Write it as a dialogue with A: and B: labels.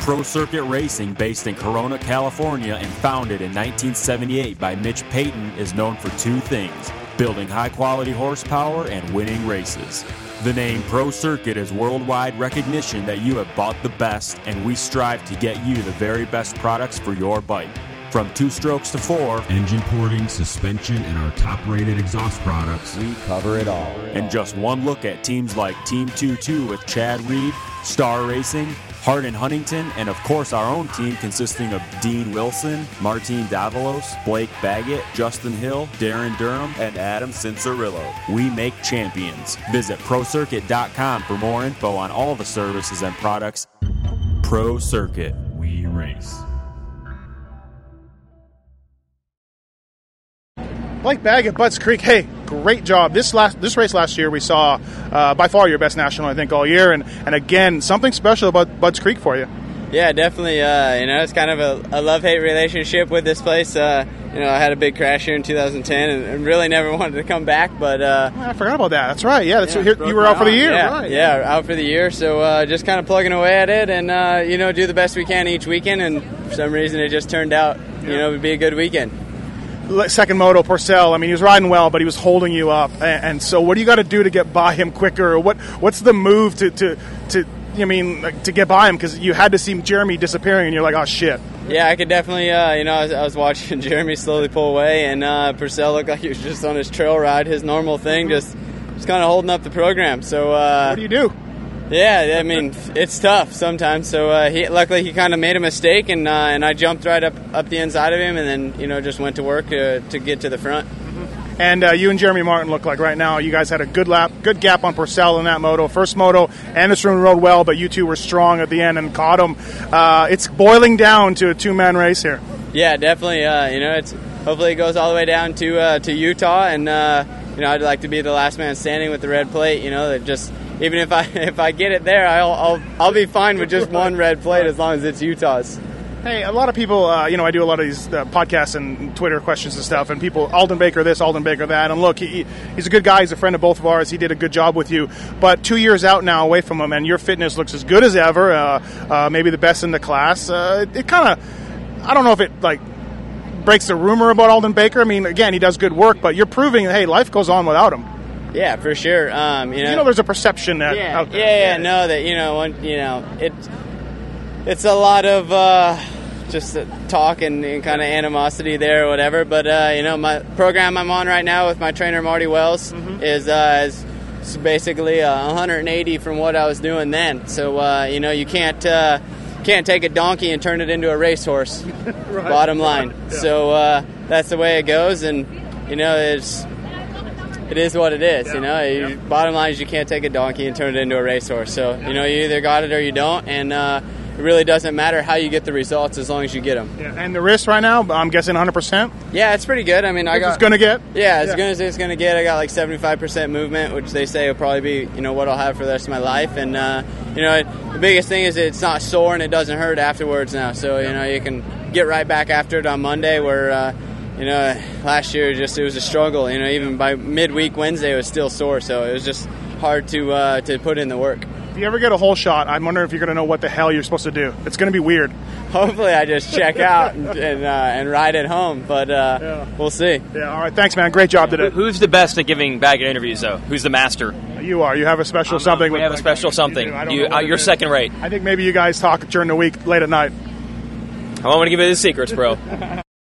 A: Pro Circuit Racing, based in Corona, California, and founded in 1978 by Mitch Payton, is known for two things: building high-quality horsepower and winning races. The name Pro Circuit is worldwide recognition that you have bought the best, and we strive to get you the very best products for your bike. From 2 strokes to 4,
B: engine porting, suspension, and our top-rated exhaust products,
C: we cover it all.
A: And just one look at teams like Team 22 with Chad Reed, Star Racing, Hardin Huntington, and of course our own team consisting of Dean Wilson, Martin Davalos, Blake Baggett, Justin Hill, Darren Durham, and Adam Cincerillo. We make champions. Visit ProCircuit.com for more info on all the services and products. Pro Circuit.
B: we race.
D: Blake Baggett, Budds Creek. Hey, great job. This race last year we saw by far your best national, I think, all year. And again, something special about Budds Creek for you.
E: Yeah, definitely. It's kind of a love-hate relationship with this place. I had a big crash here in 2010 and really never wanted to come back. But
D: I forgot about that. That's right. Yeah, you were out for the year.
E: Yeah,
D: right.
E: Yeah, out for the year. So just kind of plugging away at it and, do the best we can each weekend. And for some reason it just turned out, it would be a good weekend.
D: Second moto, Porcel. I mean, he was riding well, but he was holding you up. And so, what do you got to do to get by him quicker? Or what's the move to get by him? Because you had to see Jeremy disappearing, and you're like, oh shit.
E: Yeah, I could definitdy. I was watching Jeremy slowly pull away, and Purcell looked like he was just on his trail ride, his normal thing, just kind of holding up the program. So
D: what do you do?
E: Yeah, I mean, it's tough sometimes. So luckily he kind of made a mistake, and I jumped right up the inside of him, and then just went to work to get to the front.
D: And you and Jeremy Martin look like right now you guys had a good gap on Purcell in that moto. First moto, Anderson rode well, but you two were strong at the end and caught him. It's boiling down to a 2-man race here.
E: Yeah, definitely. It's hopefully it goes all the way down to Utah, and I'd like to be the last man standing with the red plate. That just. Even if I get it there, I'll be fine with just one red plate as long as it's Utah's.
D: Hey, a lot of people, I do a lot of these podcasts and Twitter questions and stuff, and people, Alden Baker this, Alden Baker that, and look, he's a good guy, he's a friend of both of ours, he did a good job with you, but 2 years out now away from him, and your fitness looks as good as ever, maybe the best in the class. It kind of, I don't know if it, breaks the rumor about Alden Baker. I mean, again, he does good work, but you're proving that, hey, life goes on without him.
E: Yeah, for sure.
D: There's a perception that out there.
E: it's a lot of just talk and kind of animosity there or whatever. But my program I'm on right now with my trainer Marty Wells is basically 180 from what I was doing then. So you can't take a donkey and turn it into a racehorse. Right. Bottom line. Right. Yeah. So that's the way it goes, and it is what it is, Yeah. Bottom line is you can't take a donkey and turn it into a racehorse. So, you either got it or you don't, and it really doesn't matter how you get the results as long as you get them.
D: Yeah. And the wrist right now, I'm guessing 100%?
E: Yeah, it's pretty good. I mean,
D: it's going to get?
E: Yeah, as good as it's going to get. I got 75% movement, which they say will probably be, what I'll have for the rest of my life. And, the biggest thing is it's not sore and it doesn't hurt afterwards now. So, you can get right back after it on Monday where... last year it was a struggle. Even by midweek Wednesday it was still sore, so it was just hard to put in the work.
D: If you ever get a hole shot, I'm wondering if you're going to know what the hell you're supposed to do. It's going to be weird.
E: Hopefully I just check out and ride it home, but we'll see.
D: Yeah, all right. Thanks, man. Great job today.
F: Who's the best at giving Baggett interviews, though? Who's the master?
D: You are. You have a special something.
F: We have a special something. You're second rate.
D: I think maybe you guys talk during the week, late at night.
F: I don't want to give you the secrets, bro.